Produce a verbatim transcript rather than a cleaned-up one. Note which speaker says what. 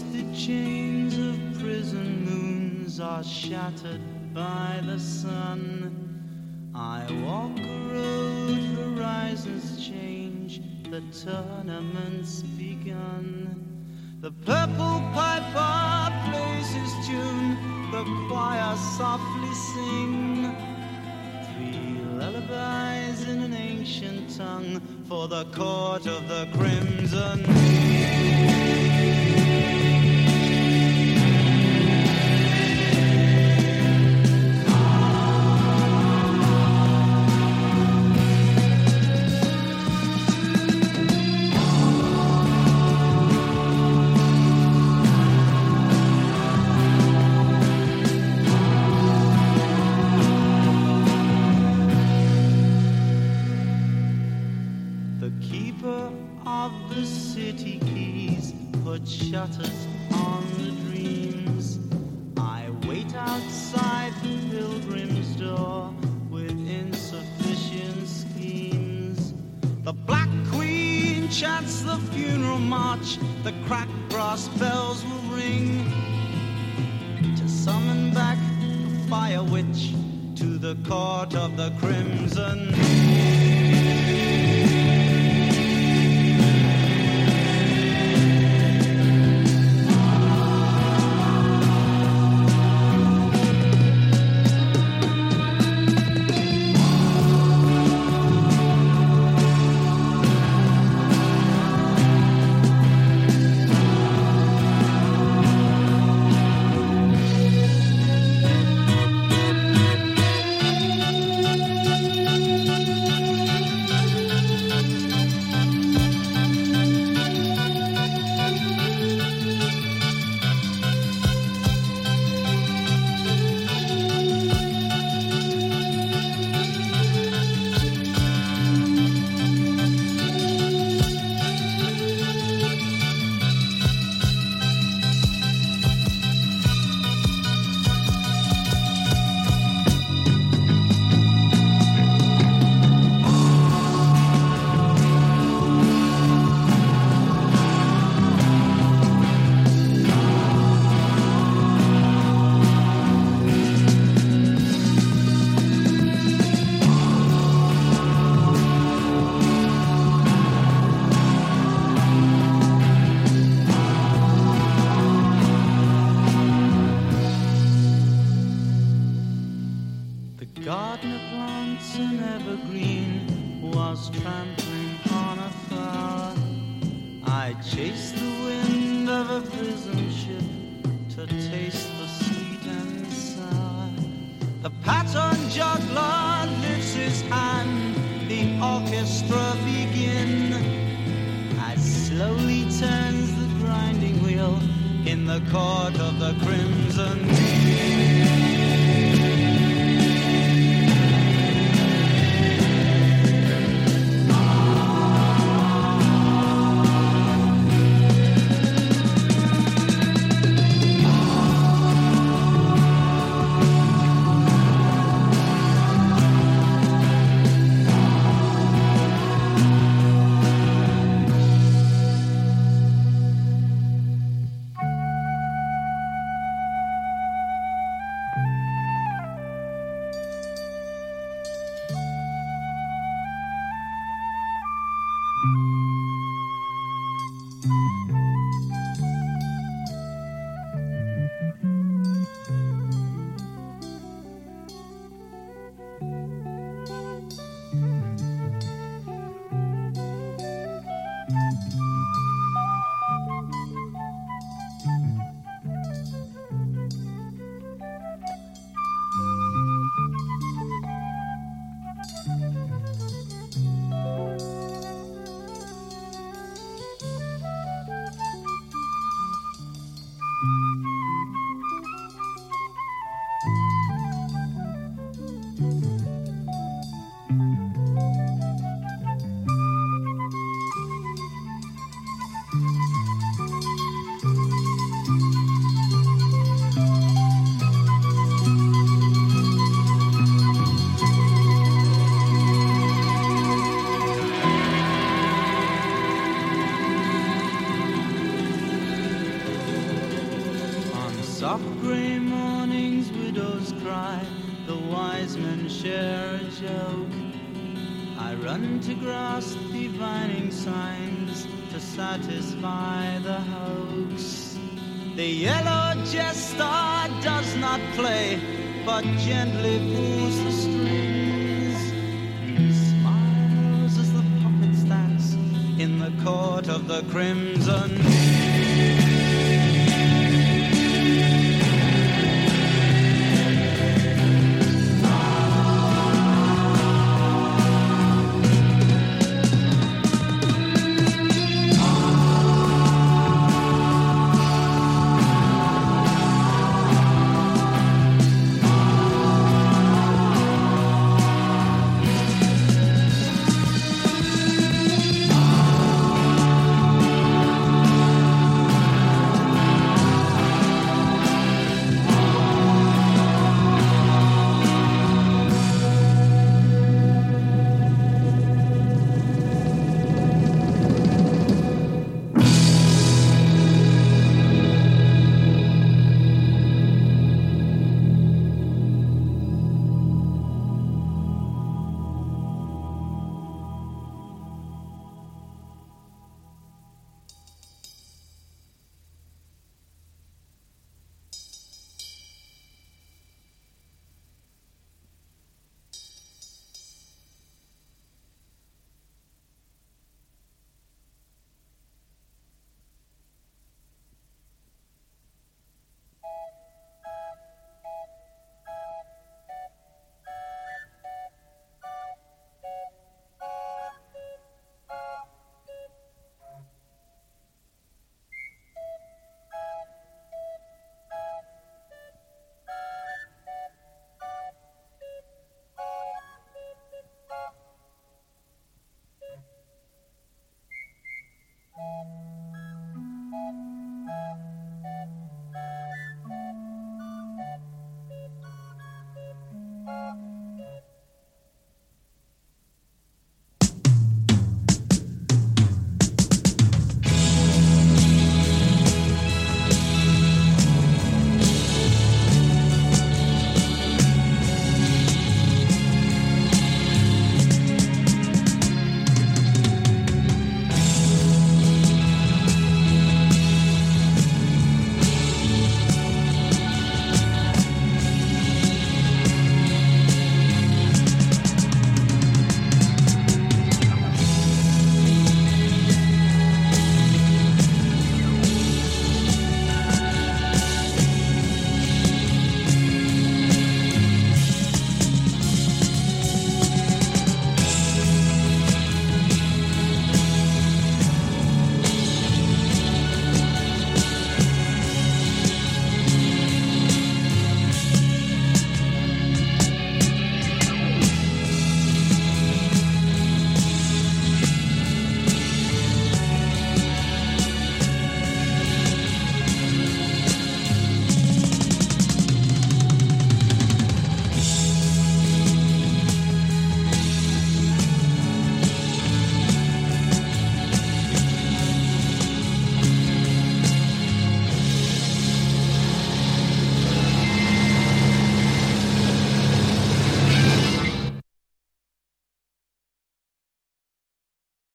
Speaker 1: The chains of prison moons are shattered by the sun. I walk a road, horizons change, the tournament's begun. The purple piper plays his tune, the choir softly sing. Three lullabies in an ancient tongue for the court of the crimson. Shutters on the dreams. I wait outside the pilgrim's door with insufficient schemes. The Black Queen chants the funeral march, the cracked brass bells will ring to summon back the fire witch to the court of the crimson. soft grey mornings widows cry, the wise men share a joke. I run to grasp divining signs to satisfy the hoax. The yellow jester does not play, but gently pulls the strings. He smiles as the puppets dance in the court of the Crimson